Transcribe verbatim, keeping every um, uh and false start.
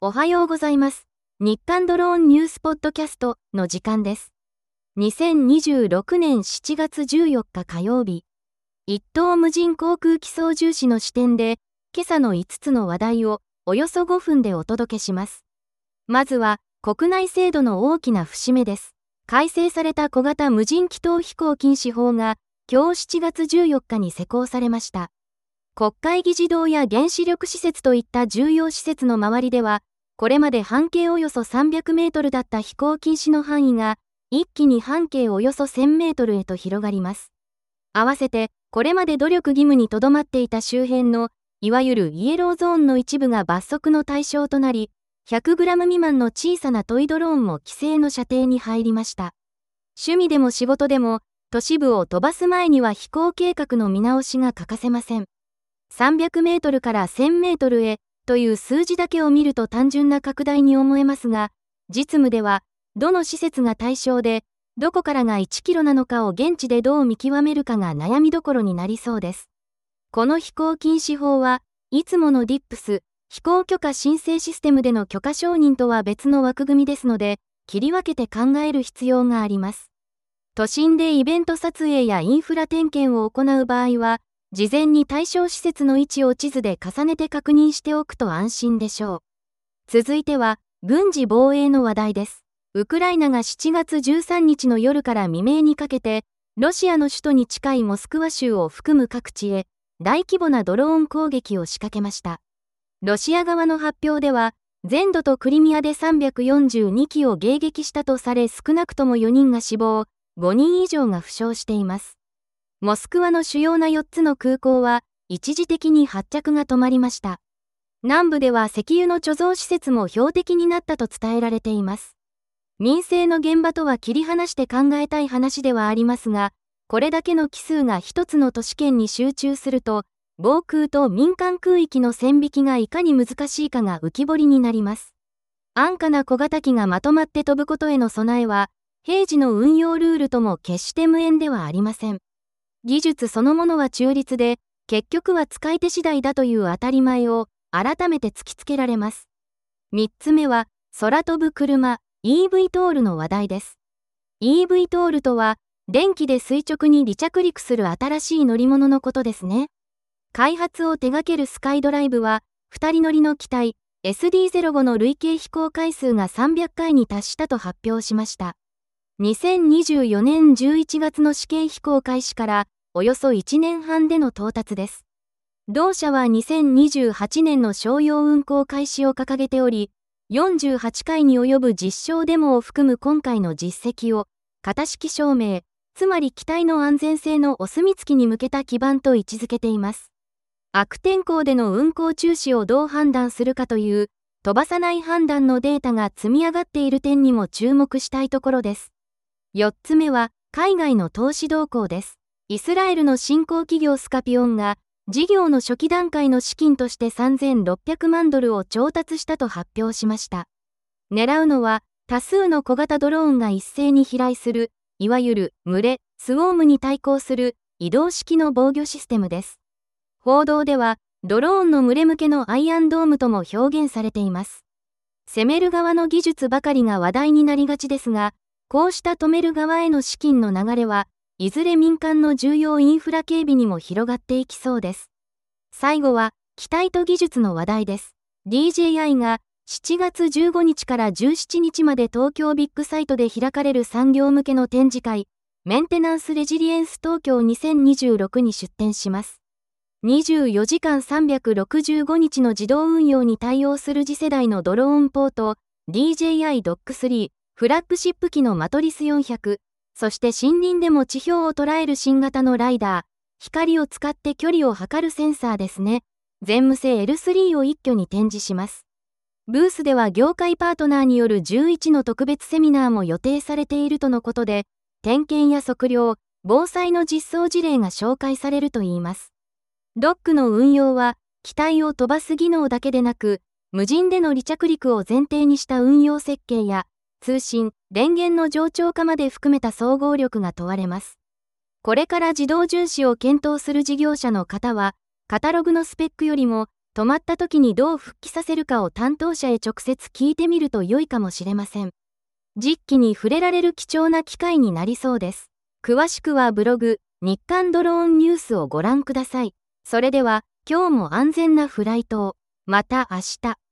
おはようございます。日刊ドローンニュースポッドキャストの時間です。にせんにじゅうろくねんしちがつじゅうよっか火曜日、一等無人航空機操縦士の視点で、今朝のいつつの話題をおよそごふんでお届けします。まずは、国内制度の大きな節目です。改正された小型無人機等飛行禁止法が、今日しちがつじゅうよっかに施行されました。国会議事堂や原子力施設といった重要施設の周りでは、これまで半径およそさんびゃくメートルだった飛行禁止の範囲が、一気に半径およそせんメートルへと広がります。合わせて、これまで努力義務にとどまっていた周辺の、いわゆるイエローゾーンの一部が罰則の対象となり、ひゃくグラム未満の小さなトイドローンも規制の射程に入りました。趣味でも仕事でも、都市部を飛ばす前には飛行計画の見直しが欠かせません。さんびゃくメートルからせんメートルへ、という数字だけを見ると単純な拡大に思えますが、実務では、どの施設が対象で、どこからがいちキロなのかを現地でどう見極めるかが悩みどころになりそうです。この飛行禁止法は、いつもの ディップス、飛行許可申請システムでの許可承認とは別の枠組みですので、切り分けて考える必要があります。都心でイベント撮影やインフラ点検を行う場合は、事前に対象施設の位置を地図で重ねて確認しておくと安心でしょう。続いては、軍事防衛の話題です。ウクライナがしちがつじゅうさんにちの夜から未明にかけて、ロシアの首都に近いモスクワ州を含む各地へ、大規模なドローン攻撃を仕掛けました。ロシア側の発表では、全土とクリミアでさんびゃくよんじゅうにきを迎撃したとされ少なくともよにんが死亡、ごにん以上が負傷しています。モスクワの主要なよっつの空港は、一時的に発着が止まりました。南部では石油の貯蔵施設も標的になったと伝えられています。民生の現場とは切り離して考えたい話ではありますが、これだけの機数が一つの都市圏に集中すると、防空と民間空域の線引きがいかに難しいかが浮き彫りになります。安価な小型機がまとまって飛ぶことへの備えは、平時の運用ルールとも決して無縁ではありません。技術そのものは中立で、結局は使い手次第だという当たり前を改めて突きつけられます。みっつめは、空飛ぶ車、イーブイ トールの話題です。イーブイ トールとは、電気で垂直に離着陸する新しい乗り物のことですね。開発を手掛けるスカイドライブは、ふたり乗りの機体 エスディーゼロご の累計飛行回数がさんびゃっかいに達したと発表しました。にせんにじゅうよねんじゅういちがつの試験飛行開始からおよそいちねんはんでの到達です。同社はにせんにじゅうはちねんの商用運航開始を掲げており、よんじゅうはちかいに及ぶ実証デモを含む今回の実績を、型式証明、つまり機体の安全性のお墨付きに向けた基盤と位置づけています。悪天候での運航中止をどう判断するかという、飛ばさない判断のデータが積み上がっている点にも注目したいところです。よっつめは、海外の投資動向です。イスラエルの新興企業スカピオンが、事業の初期段階の資金としてさんぜんろっぴゃくまんドルを調達したと発表しました。狙うのは、多数の小型ドローンが一斉に飛来する、いわゆる群れ、スウォームに対抗する移動式の防御システムです。報道では、ドローンの群れ向けのアイアンドームとも表現されています。攻める側の技術ばかりが話題になりがちですが、こうした止める側への資金の流れは、いずれ民間の重要インフラ警備にも広がっていきそうです。最後は、機体と技術の話題です。ディージェーアイ がしちがつじゅうごにちからじゅうしちにちまで東京ビッグサイトで開かれる産業向けの展示会、メンテナンスレジリエンス東京にせんにじゅうろくに出展します。にじゅうよじかんさんびゃくろくじゅうごにちの自動運用に対応する次世代のドローンポート、ディージェーアイ ドックスリー、フラッグシップ機のマトリスよんひゃく、そして森林でも地表を捉える新型のライダー、光を使って距離を測るセンサーですね。全無線 エルスリー を一挙に展示します。ブースでは業界パートナーによるじゅういちの特別セミナーも予定されているとのことで、点検や測量、防災の実装事例が紹介されるといいます。ドックの運用は、機体を飛ばす技能だけでなく、無人での離着陸を前提にした運用設計や、通信、電源の冗長化まで含めた総合力が問われます。これから自動巡視を検討する事業者の方は、カタログのスペックよりも、 止まった時にどう復帰させるかを担当者へ直接聞いてみると良いかもしれません。実機に触れられる貴重な機会になりそうです。詳しくはブログ、日刊ドローンニュースをご覧ください。それでは、今日も安全なフライトを。また明日。